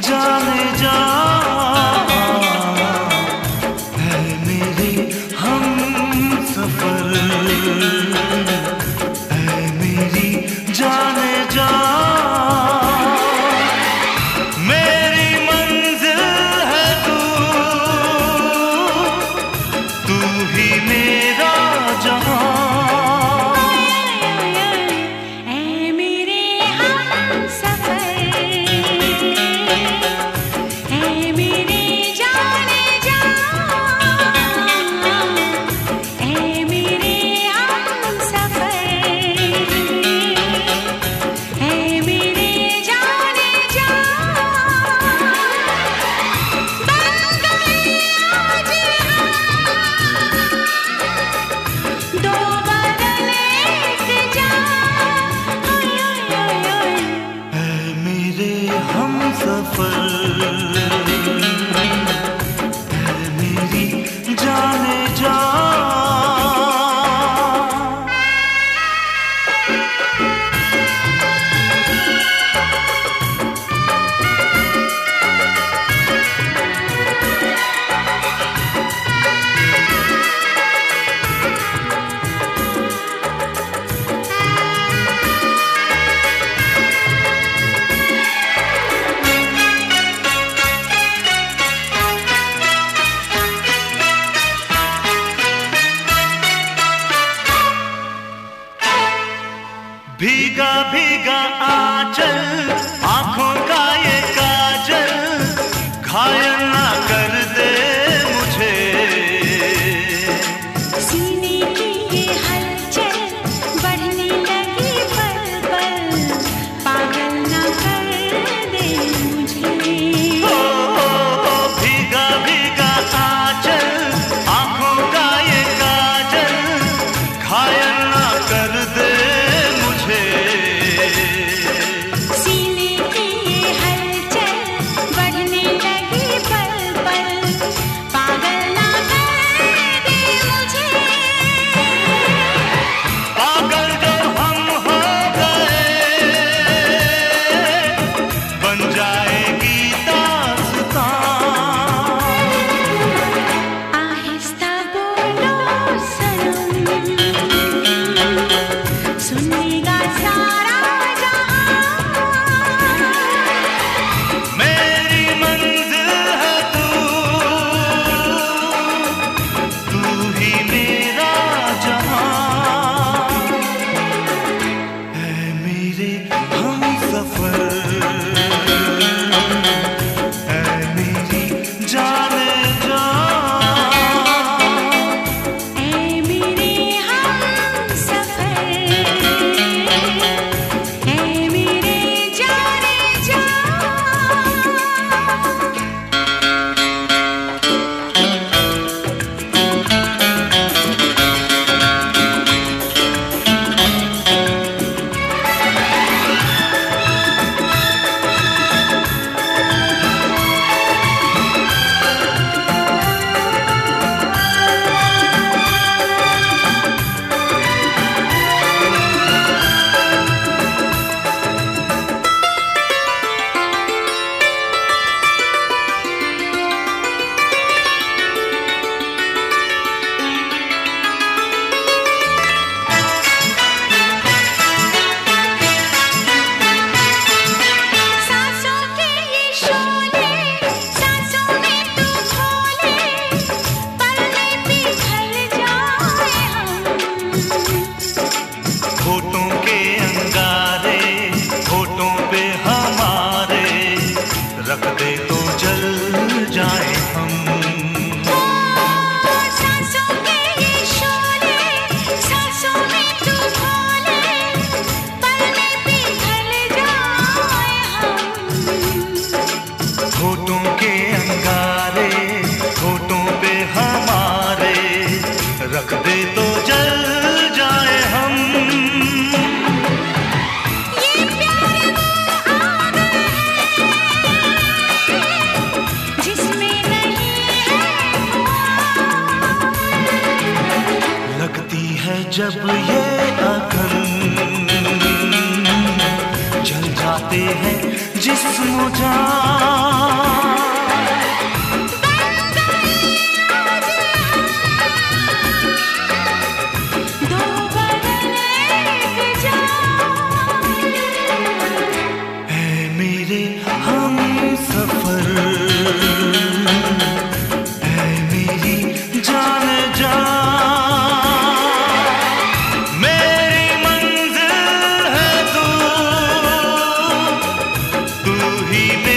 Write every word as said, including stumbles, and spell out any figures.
जाने जा है मेरे हम सफर, है मेरी जाने जा मेरी मंजिल है तू, तू ही मेरा जहां। भीगा भीगा आंचल आंखों का ये काजल, घायल ना कर दे मुझे। सीने की ये हलचल बढ़ने लगी पल पल, पागल ना कर दे मुझे। ओ, ओ, ओ भीगा भीगा आंचल आंखों का ये काजल, घायल ना कर दे सीने की ये हलचल बढ़ने लगी पल पल, पागल ना कर दे मुझे। पागल जो हम हो गए बन जाएगी दास्तां। आहिस्ता बोलो सनम, सुनेगा सारा मेरी मंजिल है तू, तू ही मेरा जहां, है मेरे हम सफर, है मेरी जाने जा। ऐ मेरे हम सफर, ऐ मेरे जाने जा। सांसों के ये शोले, सांसों में तू खोले, पलने पिघल जाए हम। होठों के अंगारे होठों पे हमारे, रख दे तो जल जाए हम। सांसों के ये शोले, सांसों में तू खोले, पलने पिघल जाए हम। होठों के अंगारे होठों पे हमारे, रख दे तो जल जाए हम। ये प्यार वो आग है जिसमें नहीं है धुआं। लगती है जब ये अखन, जल जाते हैं जिस्म जान। मेरे हम सफर है मेरी जान जा, मेरी मंजिल है तू, तू ही